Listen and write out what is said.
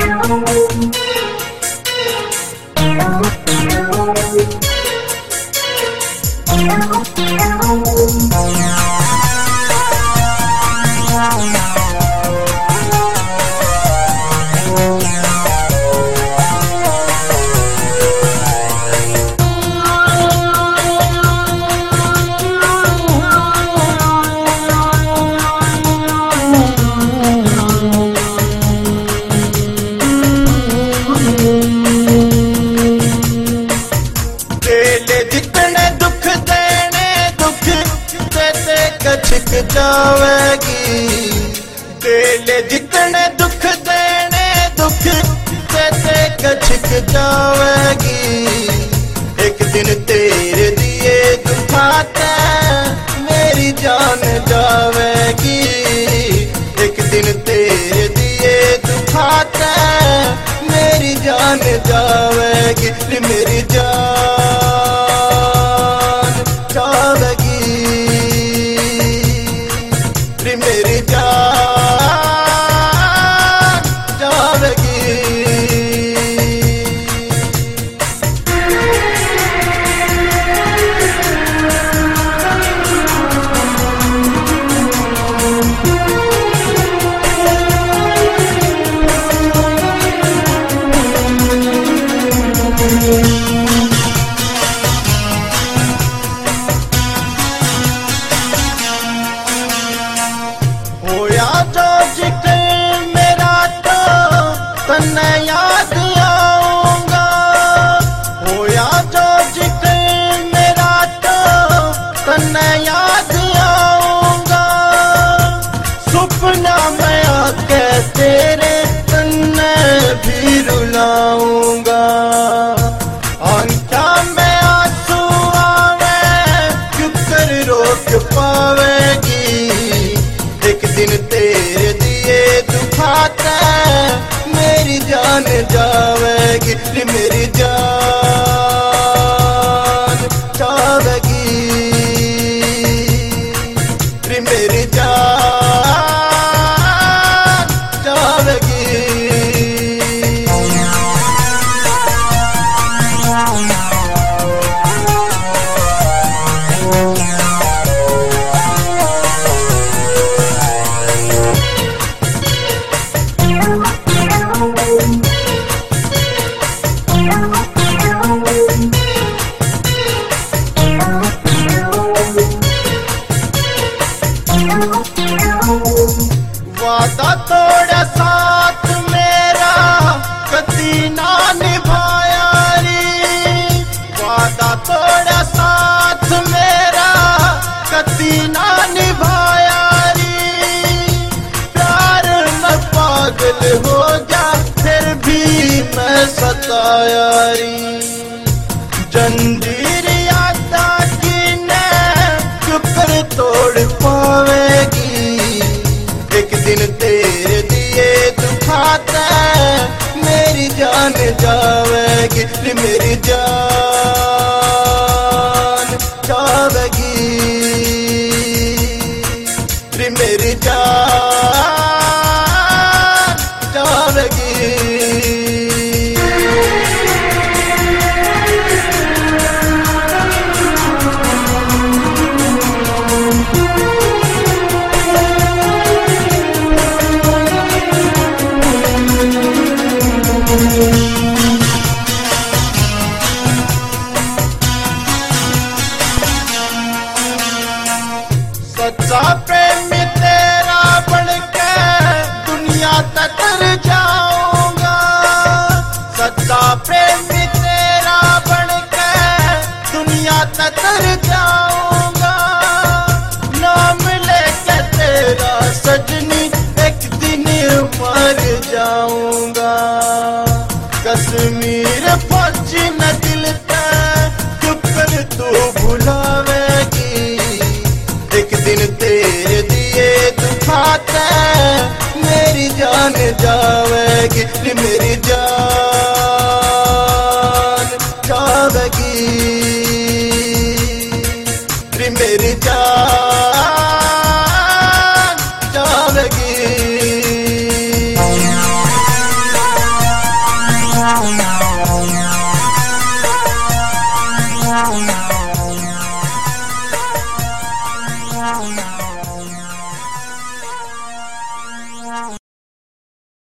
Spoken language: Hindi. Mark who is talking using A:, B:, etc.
A: जितने दुख देने दुख देते कछिक जावेगी। तेले जितने दुख देने दुख देते कछिक जावेगी। एक दिन तेरे दिए दुखाते मेरी जान जावेगी। एक दिन तेरे दिए दुखाते मेरी जान जावेगी। मेरी जान मेरी जान जावेगी। होया जो जिक्र मेरा तो तन्ने याद आऊंगा। होया जो जिक्र मेरा तो तन्ने याद आऊंगा। सुपना में आके तेरे तन्ने भी रुलाऊंगा। आंखा में आंसू आवे क्यों कर रोक पावेगी। एक दिन तेरे दिए दुखाते मेरी जान जावेगी। मेरी जान जावेगी। मेरी जान जावेगी। वादा तोड़ा साथ मेरा कदी ना निभाया रे। वादा तोड़ा साथ मेरा कदी ना निभाया रे। प्यार में पागल हो जा फिर भी मैं सताया रे। जंजीर यादा की ने शुक्र तोड़ पावेगी। एक दिन तेरे दिए दुखाते मेरी जान जावेगी। मेरी जान जावेगी। मेरी जान जावेगी। सच्चा प्रेमी तेरा बनके दुनिया तक तर जाऊंगा। सच्चा प्रेमी तेरा बनके दुनिया तक तर जाऊंगा। नाम लेके तेरा सजनी एक दिन मर जाऊंगा। कश्मीर पहुंची न दिल कर तू भुलावेगी। एक दिन तेरे दिए दुखाते मेरी जान जावेगी। मेरी जान जावेगी। मेरी जान